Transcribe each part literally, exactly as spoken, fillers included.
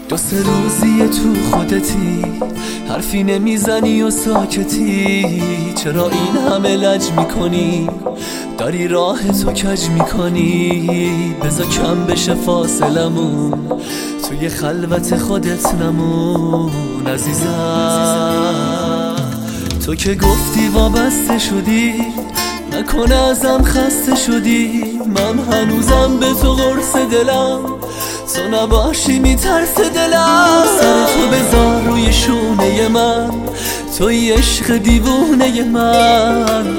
دو سه روزیه تو خودتی، حرفی نمیزنی و ساکتی. چرا این همه لج میکنی؟ داری راه تو کج میکنی. بذار کم بشه فاصلمون، توی خلوت خودت نمون عزیزم. تو که گفتی وابسته شدی، نکنه ازم خسته شدی. من هنوزم به تو قرص دلم، تو نباشی میترس دلم. سر تو بذار روی شونه من، توی عشق دیوونه من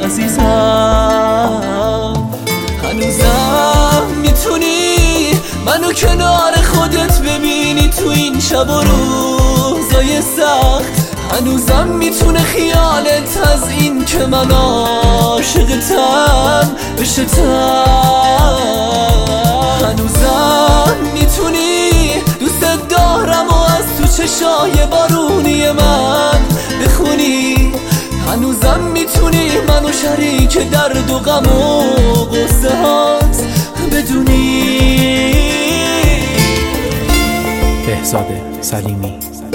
عزیزم. هنوزم میتونی منو کنار خودت ببینی تو این شب و روزای سخت. هنوزم میتونه خیالت از این که من عاشقتم بشه تن. هنوزم میتونی دوست دارم و از تو چشای بارونی من بخونی. هنوزم میتونی منو شریک درد و غم و غصه هات بدونی. بهزاد سلیمی.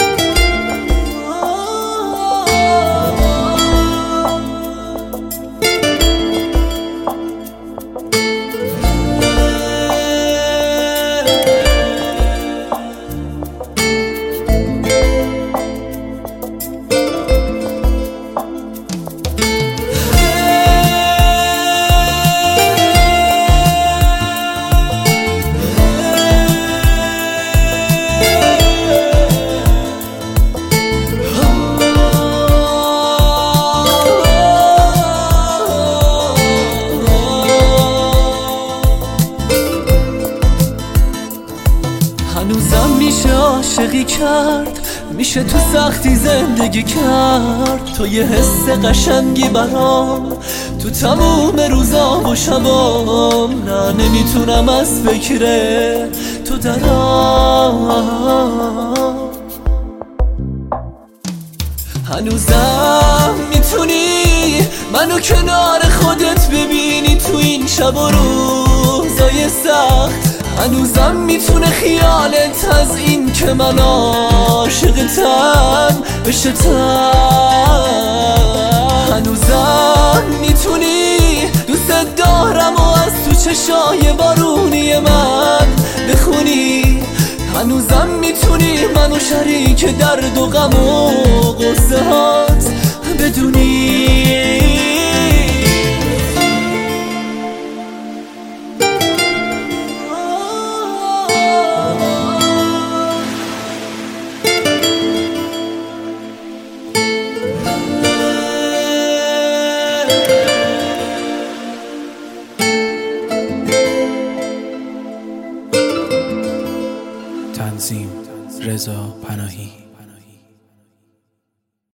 هنوزم میشه عاشقی کرد، میشه تو سختی زندگی کرد. تو یه حس قشنگی برام تو تموم روزا و شبام. نه نمیتونم از فکر تو درام. هنوزم میتونی منو کنار خودت ببینی تو این شب و روزای سخت. هنوزم میتونه خیالت از این که من عاشقتم بشه تن. هنوزم میتونی دوست دارم و از تو چشای بارونی من بخونی. هنوزم میتونی منو شریک درد و غم و غصه هات بدونی. تنظیم رضا پناهی.